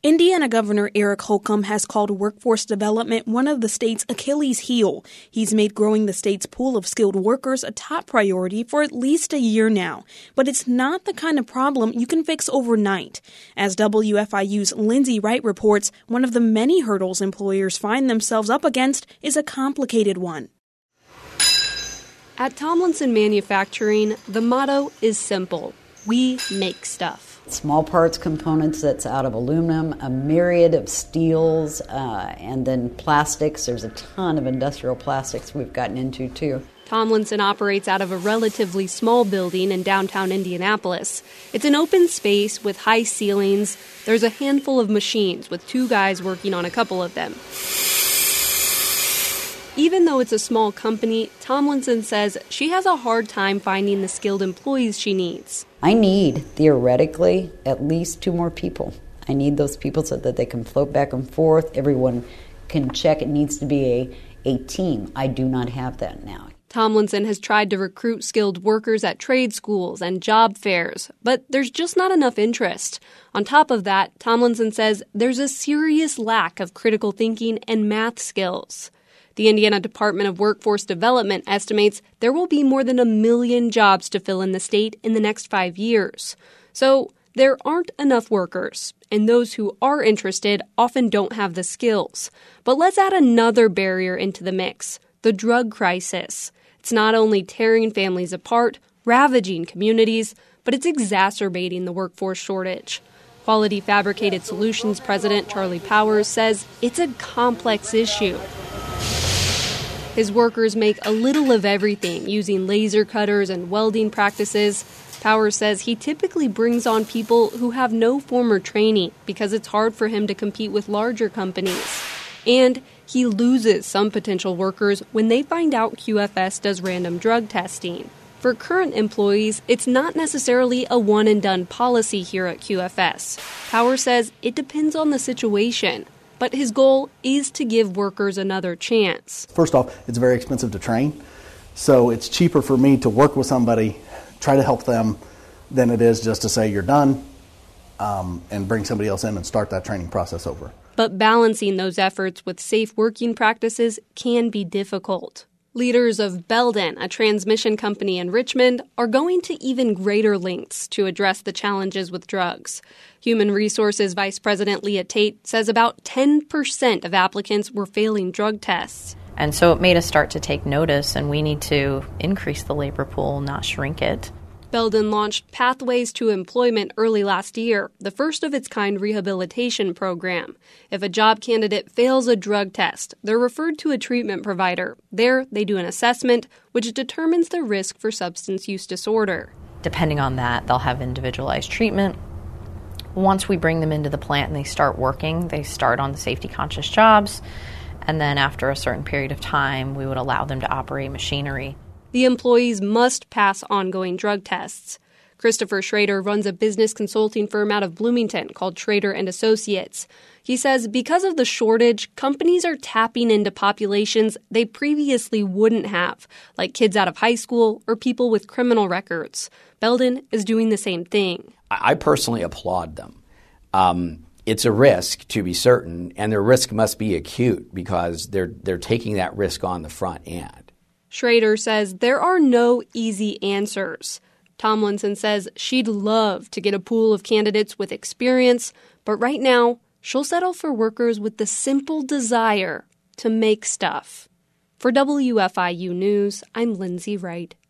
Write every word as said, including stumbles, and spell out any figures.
Indiana Governor Eric Holcomb has called workforce development one of the state's Achilles heel. He's made growing the state's pool of skilled workers a top priority for at least a year now. But it's not the kind of problem you can fix overnight. As W F I U's Lindsay Wright reports, one of the many hurdles employers find themselves up against is a complicated one. At Tomlinson Manufacturing, the motto is simple. We make stuff. Small parts components that's out of aluminum, a myriad of steels, uh, and then plastics. There's a ton of industrial plastics we've gotten into, too. Tomlinson operates out of a relatively small building in downtown Indianapolis. It's an open space with high ceilings. There's a handful of machines with two guys working on a couple of them. Even though it's a small company, Tomlinson says she has a hard time finding the skilled employees she needs. I need, theoretically, at least two more people. I need those people so that they can float back and forth. Everyone can check. It needs to be a, a team. I do not have that now. Tomlinson has tried to recruit skilled workers at trade schools and job fairs, but there's just not enough interest. On top of that, Tomlinson says there's a serious lack of critical thinking and math skills. The Indiana Department of Workforce Development estimates there will be more than a million jobs to fill in the state in the next five years. So there aren't enough workers, and those who are interested often don't have the skills. But let's add another barrier into the mix, the drug crisis. It's not only tearing families apart, ravaging communities, but it's exacerbating the workforce shortage. Quality Fabricated Solutions President Charlie Powers says it's a complex issue. His workers make a little of everything using laser cutters and welding practices. Powers says he typically brings on people who have no former training because it's hard for him to compete with larger companies. And he loses some potential workers when they find out Q F S does random drug testing. For current employees, it's not necessarily a one-and-done policy here at Q F S. Powers says it depends on the situation. But his goal is to give workers another chance. First off, it's very expensive to train, so it's cheaper for me to work with somebody, try to help them, than it is just to say you're done um, and bring somebody else in and start that training process over. But balancing those efforts with safe working practices can be difficult. Leaders of Belden, a transmission company in Richmond, are going to even greater lengths to address the challenges with drugs. Human Resources Vice President Leah Tate says about ten percent of applicants were failing drug tests. And so it made us start to take notice, and we need to increase the labor pool, not shrink it. Belden launched Pathways to Employment early last year, the first of its kind rehabilitation program. If a job candidate fails a drug test, they're referred to a treatment provider. There, they do an assessment, which determines the risk for substance use disorder. Depending on that, they'll have individualized treatment. Once we bring them into the plant and they start working, they start on the safety-conscious jobs, and then after a certain period of time, we would allow them to operate machinery. The employees must pass ongoing drug tests. Christopher Schrader runs a business consulting firm out of Bloomington called Schrader and Associates. He says because of the shortage, companies are tapping into populations they previously wouldn't have, like kids out of high school or people with criminal records. Belden is doing the same thing. I personally applaud them. Um, it's a risk, to be certain, and their risk must be acute because they're they're taking that risk on the front end. Schrader says there are no easy answers. Tomlinson says she'd love to get a pool of candidates with experience, but right now, she'll settle for workers with the simple desire to make stuff. For W F I U News, I'm Lindsay Wright.